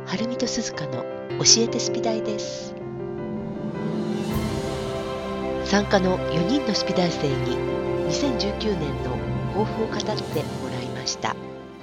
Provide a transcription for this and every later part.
はるみとすずかの教えてスピ大です。参加の4人のスピ大生に2019年の抱負を語ってもらいました。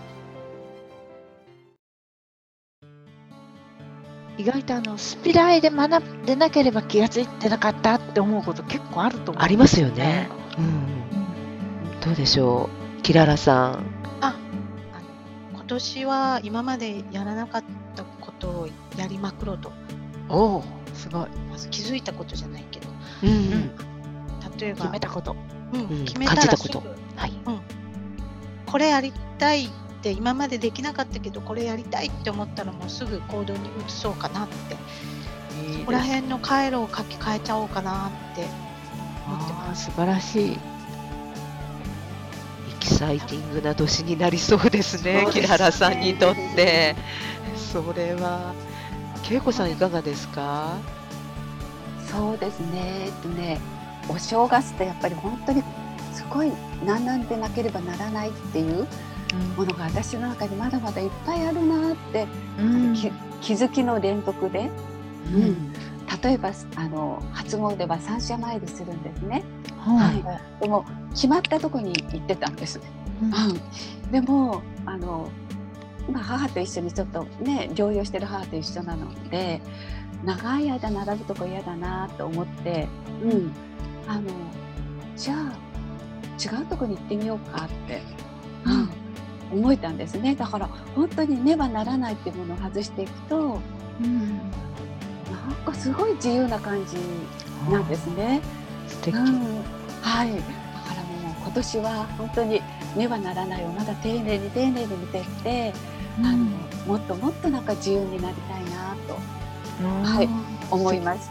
意外とスピ大で学んでなければ気がついてなかったって思うこと結構あると思う、 ありますよね。どうでしょう、キララさん。 今年は今までやらなかったことをやりまくろうと。 おお、すごい。 まず気づいたことじゃないけど、例えば決めたこと、 決めたら感じたこと、 これやりたいって今までできなかったけどこれやりたいって思ったらもうすぐ行動に移そうかなって、そこら辺の回路を書き換えちゃおうかなって思ってます。 素晴らしい。 エキサイティングな年になりそうですね、キララさんにとって。それは恵子さんいかがですか？ そうですね。お正月ってやっぱり本当にすごい学んでなければならないっていうものが私の中にまだまだいっぱいあるなって、気づきの連続で、例えば初詣は三社参りするんですね。でも決まったとこに行ってたんです。でも今母と一緒にちょっとね療養してる母と一緒なので長い間並ぶとこ嫌だなと思って、じゃあ違うとこに行ってみようかって、思えたんですね。だから本当にねばならないっていうものを外していくと、なんかすごい自由な感じなんですね。 素敵。 だからもう今年は本当にねばならないをまだ丁寧に丁寧に見ていって、もっともっとなんか自由になりたいなと、思いました。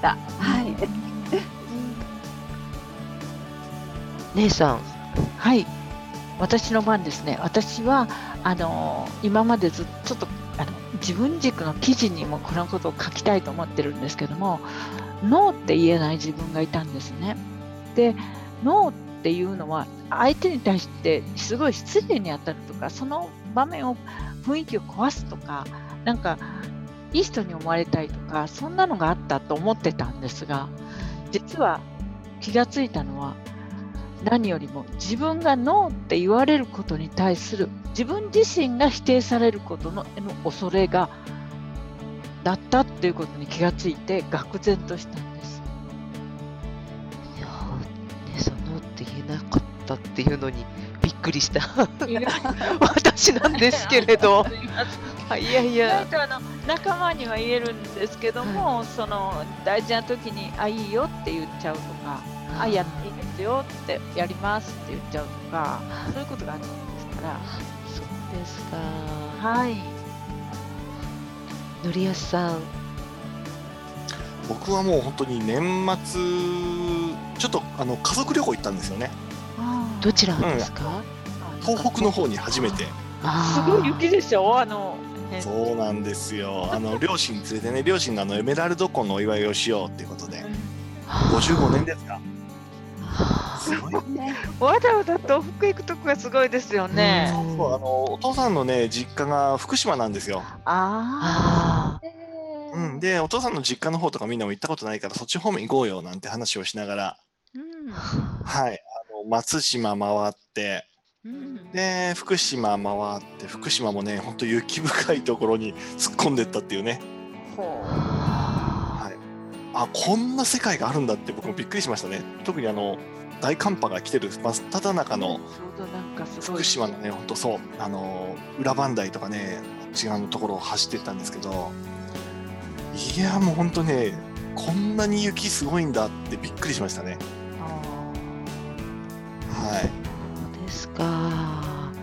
姉さん。 私の番ですね。私は今までちょっと自分軸の記事にもこのことを書きたいと思ってるんですけども、ノーって言えない自分がいたんですね。で、ノーっていうのは相手に対してすごい失礼に当たるとか、その場面を雰囲気を壊すとか、なんかいい人に思われたいとか、そんなのがあったと思ってたんですが、実は気がついたのは何よりも自分がノーって言われることに対する自分自身が否定されることの恐れがだったっていうことに気がついて愕然としたんです。 いやね、そのノーって言えなかったっていうのにびっくりした私なんですけれどいや仲間には言えるんですけども、その大事な時にいいよって言っちゃうとか、やっていいですよってやりますって言っちゃうとか、そういうことがあるんですから。 そうですか。のりやすさん。 僕はもう本当に年末ちょっと家族旅行行ったんですよね。 どちらですか？ 東北の方に初めて。 すごい雪でしょ。 そうなんですよ。両親連れてね、両親のエメラルド湖のお祝いをしようっていうことで、55年ですか。すごいね。わざわざ東北行くとこがすごいですよね。 お父さんのね実家が福島なんですよ。でお父さんの実家の方とかみんなも行ったことないからそっち方面行こうよなんて話をしながら、松島回って、で福島回って福島もね本当雪深いところに突っ込んでったっていうね。こんな世界があるんだって僕もびっくりしましたね。特に大寒波が来てる真っ只中の福島のね本当そう裏磐梯とかね違うところを走ってったんですけど、いやもう本当ねこんなに雪すごいんだってびっくりしましたね。 そうですか。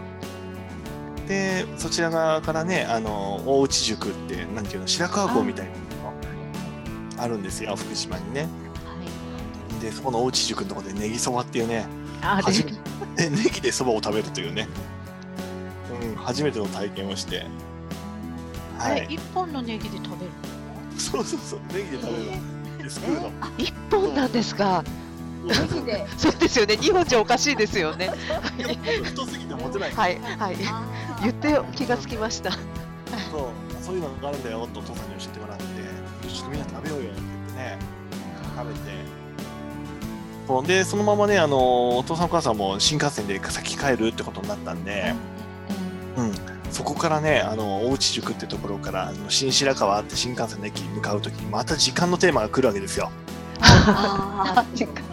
でそちら側からね大内塾ってなんていうの白川郷みたいなのあるんですよ福島にね。でそこの大内塾のところでネギそばっていうねネギでそばを食べるというね、初めての体験をして、 一本のネギで食べるの？ そうネギで食べるの。すくうの。 一本なんですか？ ネギで。 そうですよね。2本じゃおかしいですよね。 太すぎて持てない。 言って気がつきました。 そうそういうのがあるんだよってお父さんに教えてもらって、ちょっとみんな食べようよって言ってね、食べて、そうでそのままね、お父さんお母さんも新幹線で先帰るってことになったんで、そこからね、大内宿ってところから新白河って新幹線の駅に向かうときにまた時間のテーマが来るわけですよ。 時間。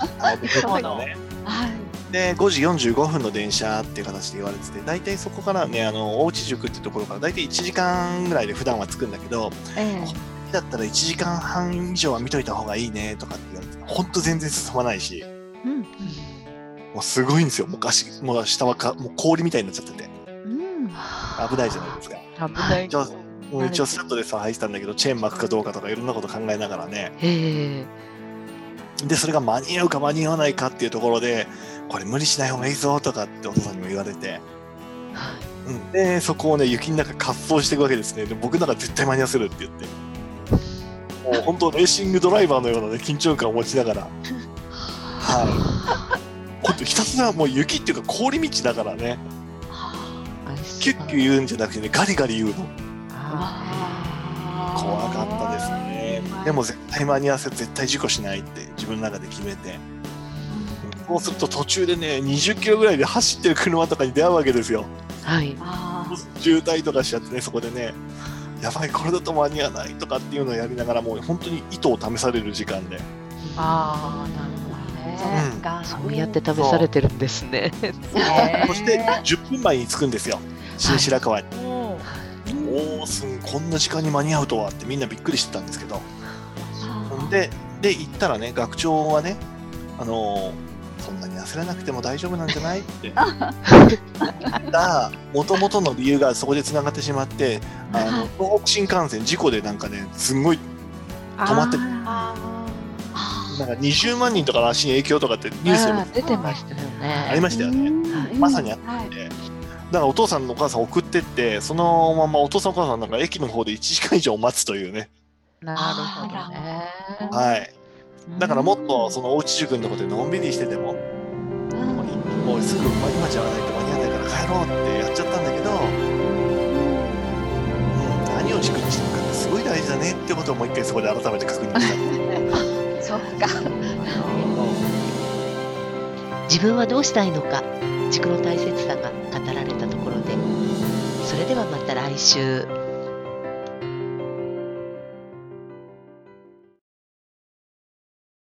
で5時45分の電車っていう形で言われてて、大体そこからね、大内宿ってところから大体1時間ぐらいで普段は着くんだけど、だったら1時間半以上は見といた方がいいねとかって言われて、ほんと全然進まないし、もうすごいんですよ。もう下はもう氷みたいになっちゃってて、危ないじゃないですか。 危ない。 一応スタッドレスは履いてたんだけど、チェーン巻くかどうかとかいろんなこと考えながらね。でそれが間に合うか間に合わないかっていうところで、これ無理しない方がいいぞとかってお父さんにも言われて、でそこをね雪の中滑走していくわけですね。で僕なら絶対間に合わせるって言って、もう本当レーシングドライバーのような、ね、緊張感を持ちながら、今度ひたすらもう雪っていうか氷道だからね、キュッキュ言うんじゃなくてね、ガリガリ言うの。怖かったですね。でも絶対間に合わせ、絶対事故しないって自分の中で決めて、そうすると途中でね20キロぐらいで走ってる車とかに出会うわけですよ。渋滞とかしちゃってね、そこでね、やばいこれだと間に合わないとかっていうのをやりながら、もう本当に糸を試される時間で。 なるほどね。 そうやって試されてるんですね。 そして10分前に着くんですよ、新白河に。こんな時間に間に合うとはってみんなびっくりしてたんですけど、で行ったらね、学長はね、そんなに焦らなくても大丈夫なんじゃないってもともとの理由がそこでつながってしまって、東北新幹線事故でなんかね、すんごい止まってて、なんか20万人とかの足に影響とかってニュースでも出てましたよね。 ありましたよね。まさにあったんで、だからお父さんのお母さん送ってって、そのままお父さんお母さんなんか駅の方で1時間以上待つというね。 なるほどね。 だからもっとそのおうち塾のところでのんびりしてても、もうすぐ今じゃないと間に合わないから帰ろうってやっちゃったんだけど、何を軸にしてるかってすごい大事だねってことをもう一回そこで改めて確認した。 そうか。 自分はどうしたいのか、軸の大切さが語られたところで、それではまた来週。